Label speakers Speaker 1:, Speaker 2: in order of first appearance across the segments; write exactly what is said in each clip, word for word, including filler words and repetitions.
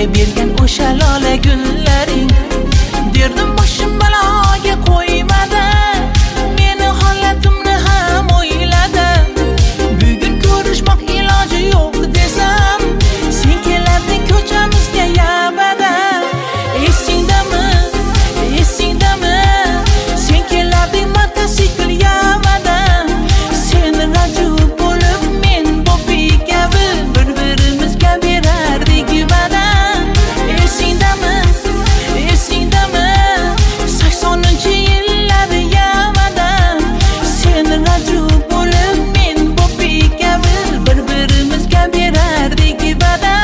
Speaker 1: menga bergan o'sha lola gullaring. Derdim boshim baloga qo'ymadi, meni holatimni ham o'yladi. Bugun ko'rishmoq iloji yo'q desam, sen kelarding ko'chamizga yabada. Esingdami, esingdami, sen kelarding mototsikl yabada. Sen raju bo'lib men Bobby kabi bir-birimizga berardik va'da. Esingdami, esingdami, saksoninchi yillar yamada. Sen raju bo'lib men Bobby kabi bir-birimizga berardik va'da.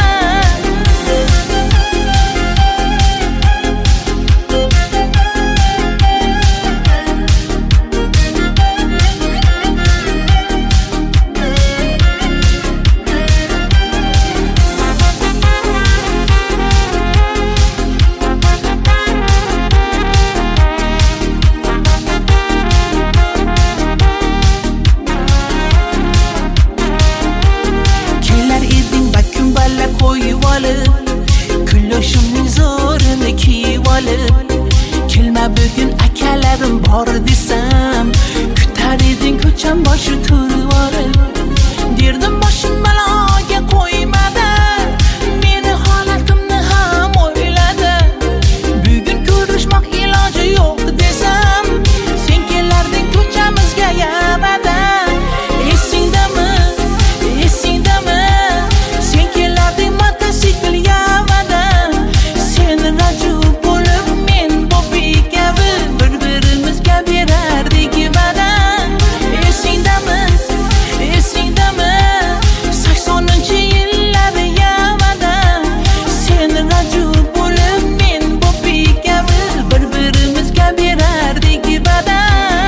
Speaker 1: Kelar eding bakkum balla qo'yib olib, kuylashimning zo'rini kiyib olib. Kelma bugun akalarim bor desam, kutar eding ko'cham boshi turib olib. Derdim boshim baloga qo'ymadi, meni holatimni ham o'yladi. Bugun ko'rishmoq iloji yo'q desam, sen kelarding ko'chamizga yabada. Esingdami, esingdami, sen kelarding mototsikl yabada. Sen raju bo'lib men Bobby kabi bir-birimizga berardik va'da. Esingdami, esingdami, saksoninchi yillar yamada. Sen raju bo'lib men Bobby kabi bir-birimizga berardik va'da.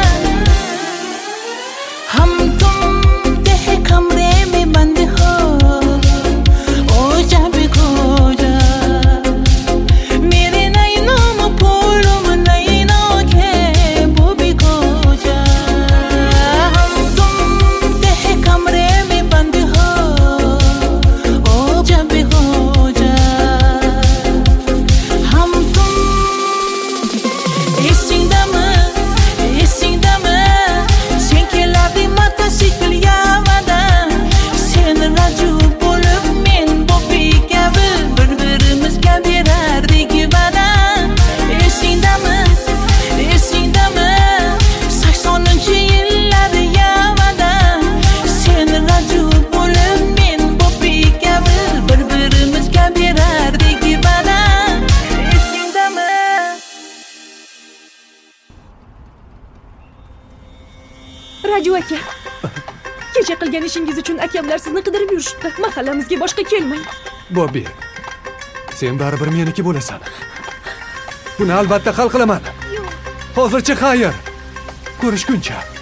Speaker 1: हम तुम देह कमरे में बंद हो, ओ जब खो जा मेरे नैनों में फूलों में नैनों के वो भी खो जा. हम तुम देह कमरे में बंद हो, ओ जब खो जा. हम तुम esingdami, esingdami, sen kelarding mototsikl yamada. Sen raju bo'lib men Bobby kabi bir-birimizga berardik va'da. Esingdami, esingdami, saksoninchi yillar yamada. Sen raju bo'lib men Bobby kabi bir-birimizga berardik va'da. Esingdami?
Speaker 2: Raju aka, kecha qilgan ishingiz uchun akamlar sizni qidirib yurishibdi. Mahallamizga boshqa kelmang.
Speaker 3: Bobby, sen baribir meniki bo'lasan. Buni albatta hal qilaman. Hozircha xayr. Ko'rishguncha.